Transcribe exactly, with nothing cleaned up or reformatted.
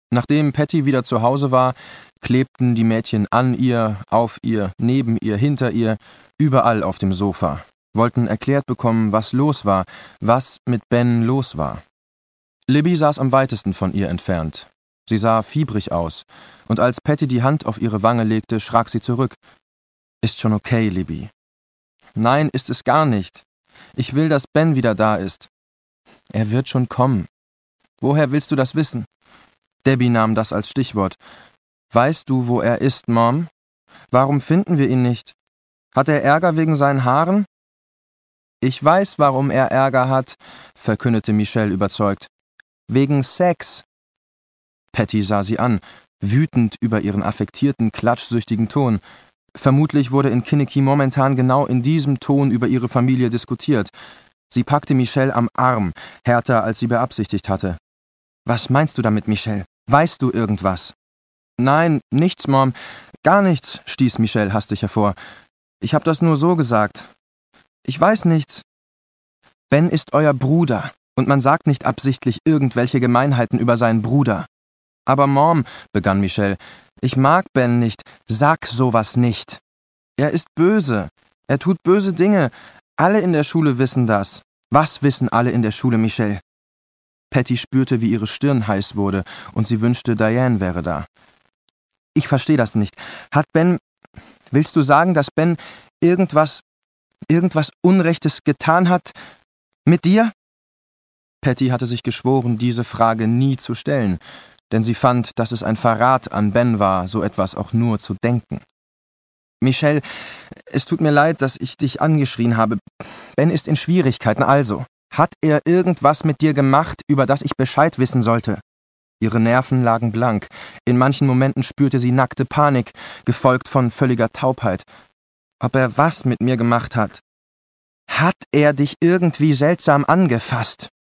Nachdem Patty wieder zu Hause war, klebten die Mädchen an ihr, auf ihr, neben ihr, hinter ihr, überall auf dem Sofa, wollten erklärt bekommen, was los war, was mit Ben los war. Libby saß am weitesten von ihr entfernt. Sie sah fiebrig aus, und als Patty die Hand auf ihre Wange legte, schrak sie zurück. »Ist schon okay, Libby.« »Nein, ist es gar nicht. Ich will, dass Ben wieder da ist.« »Er wird schon kommen.« »Woher willst du das wissen?« Debbie nahm das als Stichwort. »Weißt du, wo er ist, Mom? Warum finden wir ihn nicht? Hat er Ärger wegen seinen Haaren?« »Ich weiß, warum er Ärger hat«, verkündete Michelle überzeugt. »Wegen Sex.« Patty sah sie an, wütend über ihren affektierten, klatschsüchtigen Ton. Vermutlich wurde in Kinnicky momentan genau in diesem Ton über ihre Familie diskutiert. Sie packte Michelle am Arm, härter als sie beabsichtigt hatte. »Was meinst du damit, Michelle? Weißt du irgendwas?« »Nein, nichts, Mom. Gar nichts«, stieß Michelle hastig hervor. »Ich hab das nur so gesagt. Ich weiß nichts. Ben ist euer Bruder, und man sagt nicht absichtlich irgendwelche Gemeinheiten über seinen Bruder.« »Aber Mom«, begann Michelle, »ich mag Ben nicht. Sag sowas nicht. Er ist böse. Er tut böse Dinge. Alle in der Schule wissen das.« »Was wissen alle in der Schule, Michelle?« Patty spürte, wie ihre Stirn heiß wurde, und sie wünschte, Diane wäre da. »Ich verstehe das nicht. Hat Ben... Willst du sagen, dass Ben irgendwas... irgendwas Unrechtes getan hat? Mit dir?« Patty hatte sich geschworen, diese Frage nie zu stellen, denn sie fand, dass es ein Verrat an Ben war, so etwas auch nur zu denken. »Michelle, es tut mir leid, dass ich dich angeschrien habe. Ben ist in Schwierigkeiten, also. Hat er irgendwas mit dir gemacht, über das ich Bescheid wissen sollte?« Ihre Nerven lagen blank. In manchen Momenten spürte sie nackte Panik, gefolgt von völliger Taubheit. »Ob er was mit mir gemacht hat?« »Hat er dich irgendwie seltsam angefasst?«